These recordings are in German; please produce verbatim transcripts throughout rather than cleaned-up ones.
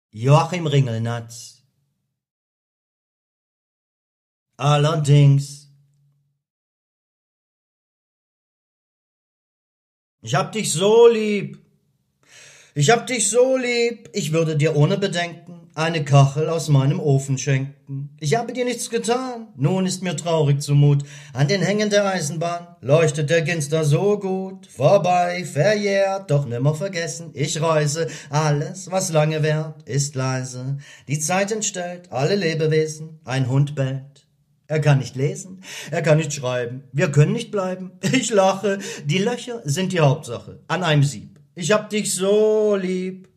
Joachim Ringelnatz. Allerdings. Ich hab dich so lieb. Ich hab dich so lieb. Ich würde dir ohne Bedenken eine Kachel aus meinem Ofen schenken. Ich habe dir nichts getan. Nun ist mir traurig zumut. An den Hängen der Eisenbahn leuchtet der Ginster so gut. Vorbei, verjährt, doch nimmer vergessen. Ich reise. Alles, was lange währt, ist leise. Die Zeit entstellt alle Lebewesen. Ein Hund bellt. Er kann nicht lesen, er kann nicht schreiben, wir können nicht bleiben. Ich lache, die Löcher sind die Hauptsache an einem Sieb. Ich hab dich so lieb.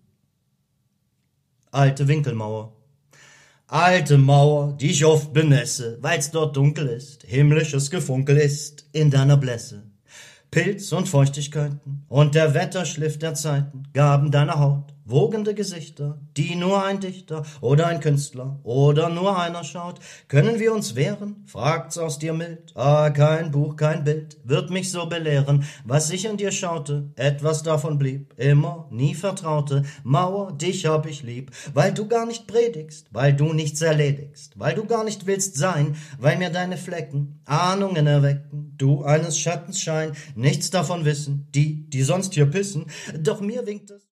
Alte Winkelmauer. Alte Mauer, die ich oft benesse, weil's dort dunkel ist, himmlisches Gefunkel ist in deiner Blässe. Pilz und Feuchtigkeiten und der Wetterschliff der Zeiten gaben deiner Haut wogende Gesichter, die nur ein Dichter oder ein Künstler oder nur einer schaut. Können wir uns wehren? Fragt's aus dir mild. Ah, kein Buch, kein Bild wird mich so belehren. Was ich in dir schaute, etwas davon blieb, immer, nie vertraute. Mauer, dich hab ich lieb, weil du gar nicht predigst, weil du nichts erledigst, weil du gar nicht willst sein, weil mir deine Flecken Ahnungen erwecken, du eines Schattens Schein, nichts davon wissen, die, die sonst hier pissen, doch mir winkt es.